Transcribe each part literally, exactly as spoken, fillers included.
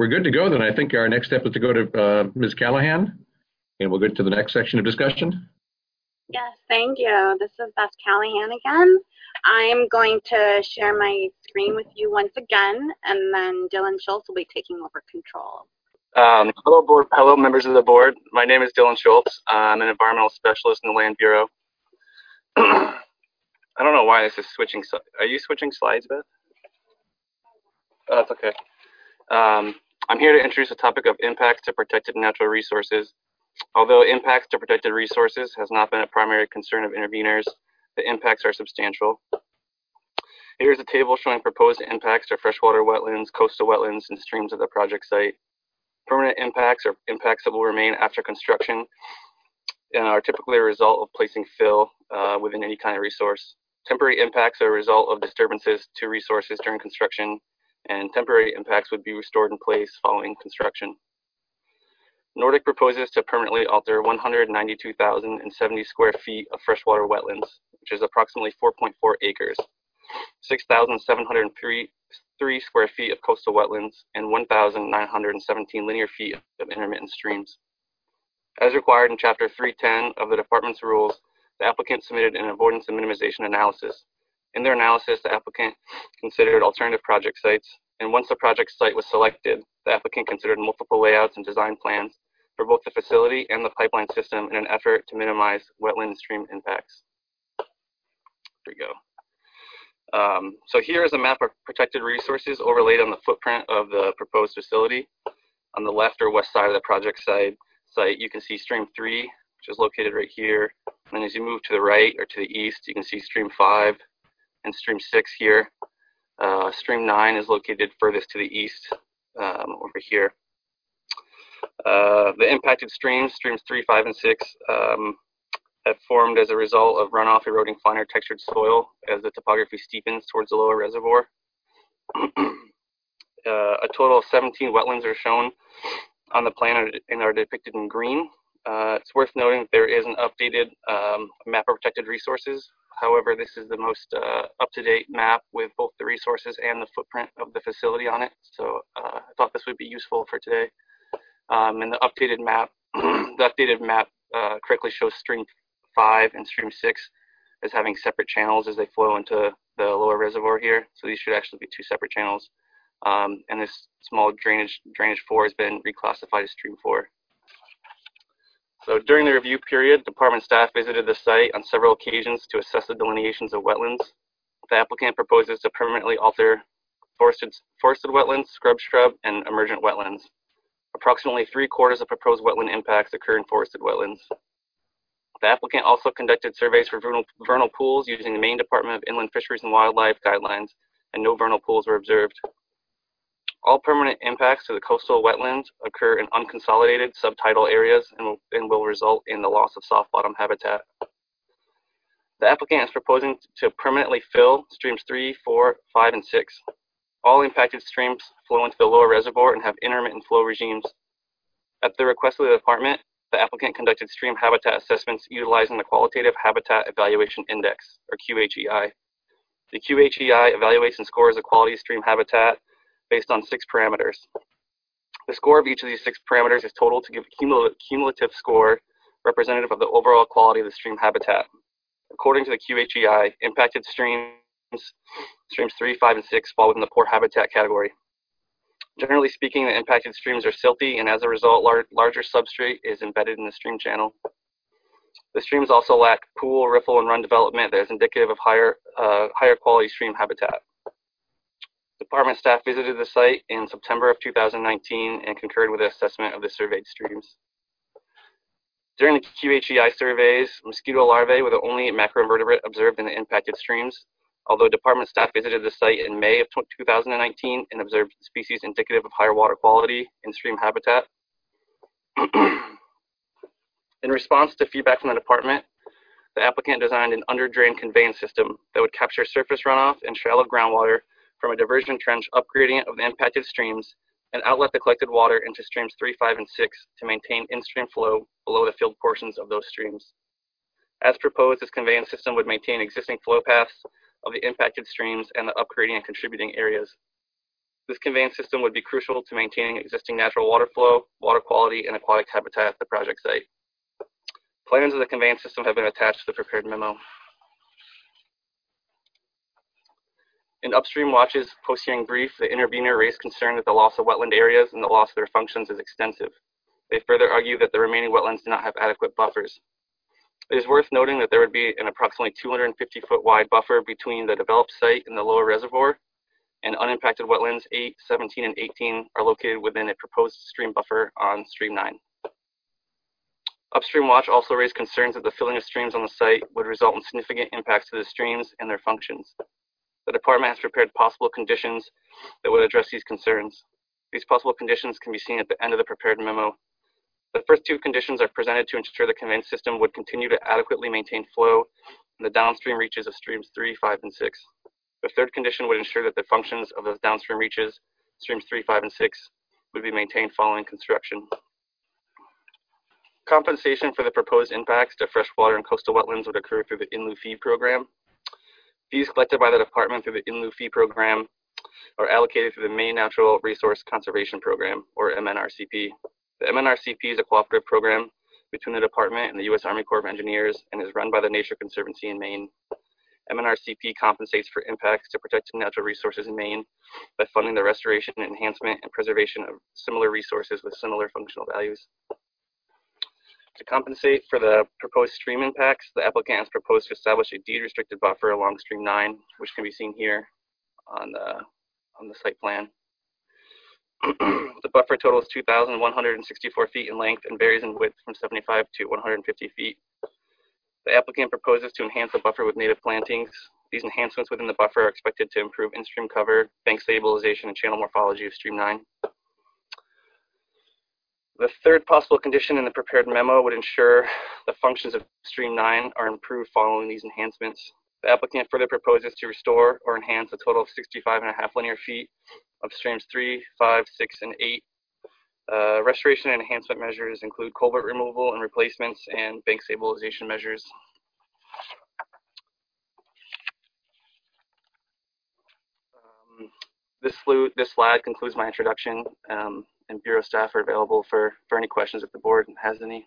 we're good to go then. I think our next step is to go to uh, Miz Callahan, and we'll get to the next section of discussion. Yes, thank you. This is Beth Callahan again. I'm going to share my screen with you once again, and then Dylan Schultz will be taking over control. Um, hello, board. Hello, members of the board. My name is Dylan Schultz. I'm an environmental specialist in the Land Bureau. I don't know why this is switching. Are you switching slides, Beth? Oh, that's okay. Um, I'm here to introduce the topic of impacts to protected natural resources. Although impacts to protected resources has not been a primary concern of interveners, the impacts are substantial. Here's a table showing proposed impacts to freshwater wetlands, coastal wetlands, and streams at the project site. Permanent impacts are impacts that will remain after construction and are typically a result of placing fill uh, within any kind of resource. Temporary impacts are a result of disturbances to resources during construction, and temporary impacts would be restored in place following construction. Nordic proposes to permanently alter one hundred ninety-two thousand seventy square feet of freshwater wetlands, which is approximately four point four acres, six thousand seven hundred three square feet of coastal wetlands, and one thousand nine hundred seventeen linear feet of intermittent streams. As required in Chapter three ten of the Department's rules, the applicant submitted an avoidance and minimization analysis. In their analysis, the applicant considered alternative project sites, and once the project site was selected, the applicant considered multiple layouts and design plans for both the facility and the pipeline system in an effort to minimize wetland and stream impacts. Here we go. Um, so here is a map of protected resources overlaid on the footprint of the proposed facility. On the left or west side of the project site, site you can see Stream three, which is located right here. And then as you move to the right or to the east, you can see Stream five and Stream six here. Uh, Stream nine is located furthest to the east um, over here. Uh, the impacted streams, Streams three, five, and six, um, have formed as a result of runoff eroding finer textured soil as the topography steepens towards the lower reservoir. uh, a total of seventeen wetlands are shown on the plan and are depicted in green. Uh, it's worth noting that there is an updated um, map of protected resources. However, this is the most uh, up-to-date map with both the resources and the footprint of the facility on it. So uh, I thought this would be useful for today. Um, and the updated map, the updated map uh, correctly shows Stream five and Stream six as having separate channels as they flow into the lower reservoir here. So these should actually be two separate channels. Um, and this small drainage, drainage four has been reclassified as Stream four. So during the review period, department staff visited the site on several occasions to assess the delineations of wetlands. The applicant proposes to permanently alter forested, forested wetlands, scrub shrub, and emergent wetlands. Approximately three quarters of proposed wetland impacts occur in forested wetlands. The applicant also conducted surveys for vernal, vernal pools using the Maine Department of Inland Fisheries and Wildlife guidelines, and no vernal pools were observed. All permanent impacts to the coastal wetlands occur in unconsolidated subtidal areas and will, and will result in the loss of soft bottom habitat. The applicant is proposing to permanently fill Streams three, four, five, and six. All impacted streams flow into the lower reservoir and have intermittent flow regimes. At the request of the department, the applicant conducted stream habitat assessments utilizing the Qualitative Habitat Evaluation Index, or Q H E I. The Q H E I evaluates and scores the quality of stream habitat based on six parameters. The score of each of these six parameters is totaled to give a cumul cumulative score representative of the overall quality of the stream habitat. According to the Q H E I, impacted streams, streams three, five, and six fall within the poor habitat category. Generally speaking, the impacted streams are silty, and as a result, lar larger substrate is embedded in the stream channel. The streams also lack pool, riffle, and run development that is indicative of higher, uh, higher quality stream habitat. Department staff visited the site in September of two thousand nineteen and concurred with the assessment of the surveyed streams. During the Q H E I surveys, mosquito larvae were the only macroinvertebrate observed in the impacted streams, although department staff visited the site in May of two thousand nineteen and observed species indicative of higher water quality in stream habitat. In response to feedback from the department, the applicant designed an under-drain conveyance system that would capture surface runoff and shallow groundwater from a diversion trench up gradient of the impacted streams and outlet the collected water into streams three, five, and six to maintain in-stream flow below the filled portions of those streams. As proposed, this conveyance system would maintain existing flow paths of the impacted streams and the up gradient contributing areas. This conveyance system would be crucial to maintaining existing natural water flow, water quality, and aquatic habitat at the project site. Plans of the conveyance system have been attached to the prepared memo. In Upstream Watch's post-hearing brief, the intervener raised concern that the loss of wetland areas and the loss of their functions is extensive. They further argue that the remaining wetlands do not have adequate buffers. It is worth noting that there would be an approximately two hundred fifty foot wide buffer between the developed site and the lower reservoir, and unimpacted wetlands eight, seventeen, and eighteen are located within a proposed stream buffer on Stream nine. Upstream Watch also raised concerns that the filling of streams on the site would result in significant impacts to the streams and their functions. The department has prepared possible conditions that would address these concerns. These possible conditions can be seen at the end of the prepared memo. The first two conditions are presented to ensure the conveyance system would continue to adequately maintain flow in the downstream reaches of streams three, five, and six. The third condition would ensure that the functions of those downstream reaches, streams three, five, and six, would be maintained following construction. Compensation for the proposed impacts to freshwater and coastal wetlands would occur through the in lieu fee program. Fees collected by the department through the in lieu fee program are allocated through the Maine Natural Resource Conservation Program, or M N R C P. The M N R C P is a cooperative program between the department and the U S Army Corps of Engineers and is run by the Nature Conservancy in Maine. M N R C P compensates for impacts to protected natural resources in Maine by funding the restoration, enhancement, and preservation of similar resources with similar functional values. To compensate for the proposed stream impacts, the applicant has proposed to establish a deed-restricted buffer along Stream nine, which can be seen here on the, on the site plan. The buffer totals two thousand one hundred sixty-four feet in length and varies in width from seventy-five to one hundred fifty feet. The applicant proposes to enhance the buffer with native plantings. These enhancements within the buffer are expected to improve in-stream cover, bank stabilization, and channel morphology of Stream nine. The third possible condition in the prepared memo would ensure the functions of Stream nine are improved following these enhancements. The applicant further proposes to restore or enhance a total of sixty-five and a half linear feet of streams three, five, six, and eight. Uh, restoration and enhancement measures include culvert removal and replacements and bank stabilization measures. Um, this, this slide concludes my introduction, um, and Bureau staff are available for, for any questions if the board has any.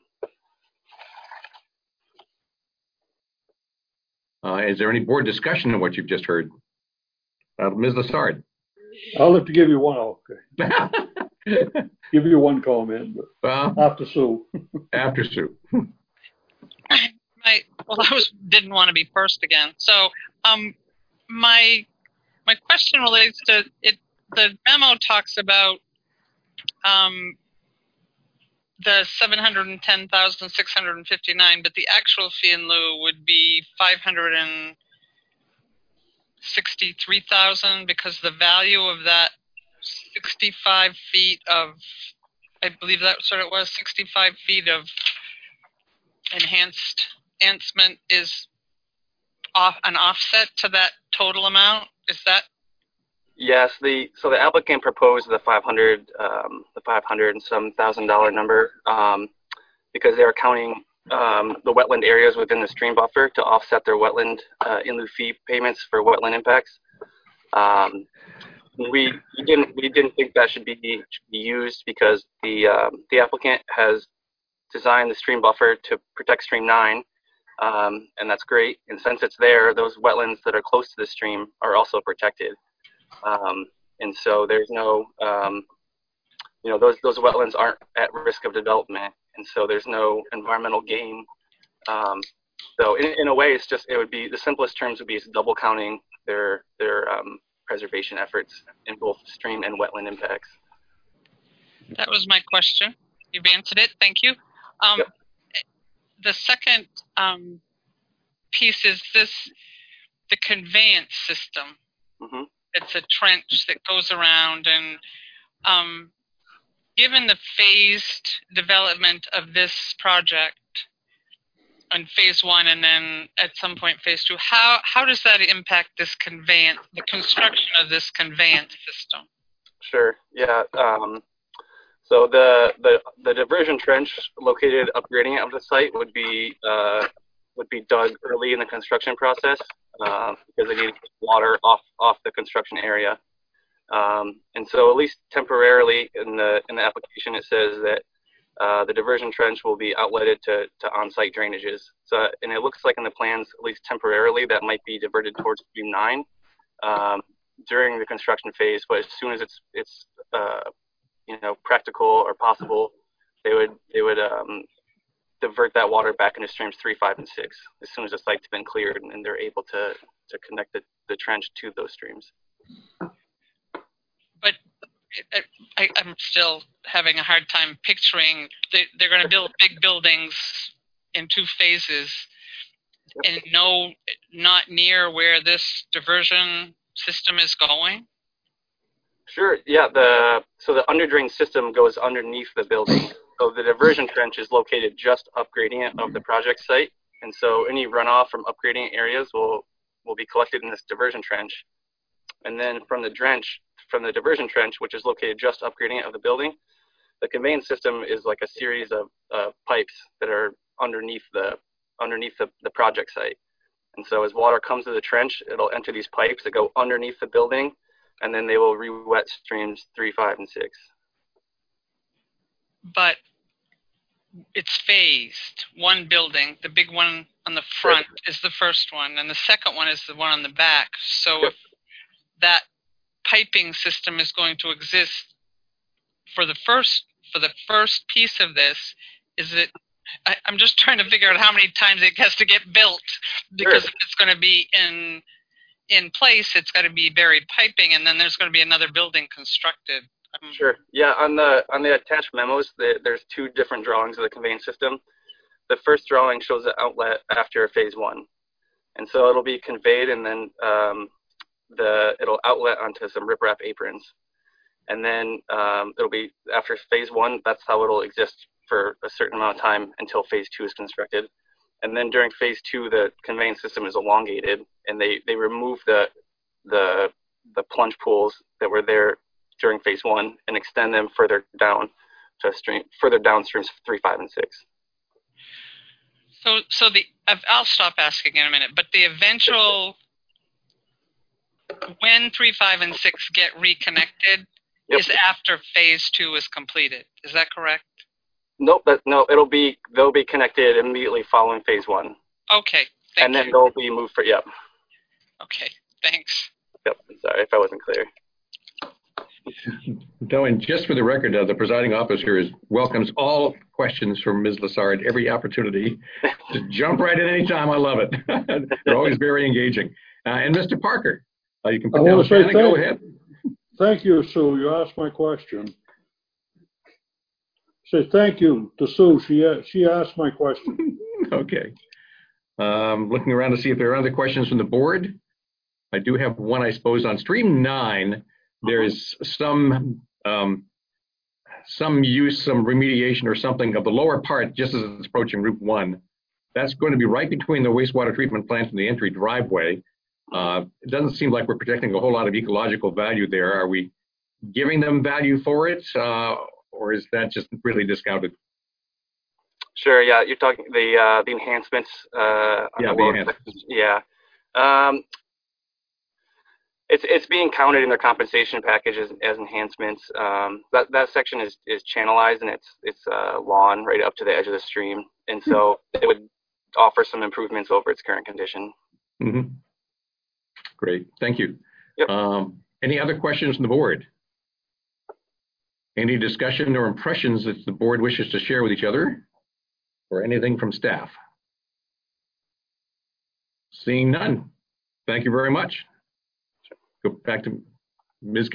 Uh, is there any board discussion of what you've just heard? Uh, Miz Lassard. I'll have to give you one. Okay. Give you one comment, but well, after Sue. After Sue. My well, I was didn't want to be first again. So, um, my my question relates to it. The memo talks about um the seven hundred ten thousand six hundred fifty-nine, but the actual fee in lieu would be five hundred sixty-three thousand because the value of that sixty-five feet of, I believe that's what it was, sixty-five feet of enhanced enhancement is off an offset to that total amount. Is that? Yes, the so the applicant proposed the five hundred, um, the five hundred and some thousand dollar number um, because they're counting um, the wetland areas within the stream buffer to offset their wetland uh, in lieu fee payments for wetland impacts. Um, we, we didn't we didn't think that should be, should be used because the um, the applicant has designed the stream buffer to protect Stream nine, um, and that's great. And since it's there, those wetlands that are close to the stream are also protected. Um, and so there's no, um, you know, those those wetlands aren't at risk of development, and so there's no environmental gain. Um, so in, in a way, it's just it would be the simplest terms would be double counting their their um, preservation efforts in both stream and wetland impacts. That was my question. You've answered it. Thank you. Um, yep. The second um, piece is this: the conveyance system. Mm-hmm. It's a trench that goes around, and um, given the phased development of this project on phase one and then at some point phase two, how, how does that impact this conveyance, the construction of this conveyance system? Sure, yeah. Um, so the, the, the diversion trench located upgrading of the site would be, uh, would be dug early in the construction process. Uh, because they need water off off the construction area. Um, and so at least temporarily in the in the application, it says that uh, the diversion trench will be outletted to, to on-site drainages. So, and it looks like in the plans, at least temporarily, that might be diverted towards stream nine um, during the construction phase. But as soon as it's it's uh, you know practical or possible, they would they would um, divert that water back into streams three, five, and six as soon as the site's been cleared and, and they're able to to connect the, the trench to those streams. But I, I'm still having a hard time picturing they, they're going to build big buildings in two phases, and no, not near where this diversion system is going. Sure. Yeah. The so the underdrain system goes underneath the building. So the diversion trench is located just up gradient of the project site, and so any runoff from up gradient areas will will be collected in this diversion trench, and then from the drench. From the diversion trench, which is located just up gradient of the building, the conveyance system is like a series of uh, pipes that are underneath the underneath the, the project site. And so as water comes to the trench, it'll enter these pipes that go underneath the building, and then they will re-wet streams three, five, and six. But it's phased. One building, the big one on the front Sure. is the first one, and the second one is the one on the back. So Yep. if that piping system is going to exist for the first for the first piece of this, is it? I, I'm just trying to figure out how many times it has to get built, because Sure. if it's going to be in in place, it's got to be buried piping, and then there's going to be another building constructed. Um, Sure. Yeah. On the on the attached memos, the, there's two different drawings of the conveyance system. The first drawing shows the outlet after phase one, and so it'll be conveyed, and then um, the it'll outlet onto some riprap aprons, and then um, it'll be after phase one. That's how it'll exist for a certain amount of time until phase two is constructed, and then during phase two, the conveyance system is elongated, and they they remove the the the plunge pools that were there during phase one and extend them further down to stream further downstreams three, five, and six. So, so the I'll stop asking in a minute, but the eventual when three, five, and six get reconnected Yep. is after phase two is completed. Is that correct? Nope. That, no, it'll be they'll be connected immediately following phase one, Okay. Thank and then you. they'll be moved for yep. Okay. Thanks. Yep. Sorry if I wasn't clear. No, and just for the record, uh, the presiding officer is welcomes all questions from Miz Lassard every opportunity. Just jump right in anytime. I love it. They're always very engaging. Uh, and Mister Parker, uh, you can I put down want the to pen say and go thank, ahead. thank you, Sue. You asked my question. Say thank you to Sue. She she asked my question. Okay. Um, looking around to see if there are other questions from the board. I do have one, I suppose, on stream nine. There is some um, some use, some remediation or something of the lower part just as it's approaching Route one. That's going to be right between the wastewater treatment plant and the entry driveway. Uh, it doesn't seem like we're protecting a whole lot of ecological value there. Are we giving them value for it, uh, or is that just really discounted? Sure. Yeah, you're talking the uh, the enhancements. Uh, on Yeah, the the lower enhancements. section. Yeah. Um, it's it's being counted in their compensation package as, as enhancements. Um, that that section is is channelized, and it's it's uh, lawn right up to the edge of the stream, and so it would offer some improvements over its current condition. Mm-hmm. Great, thank you. Yep. Um, any other questions from the board? Any discussion or impressions that the board wishes to share with each other, or anything from staff? Seeing none, thank you very much. Go back to Miz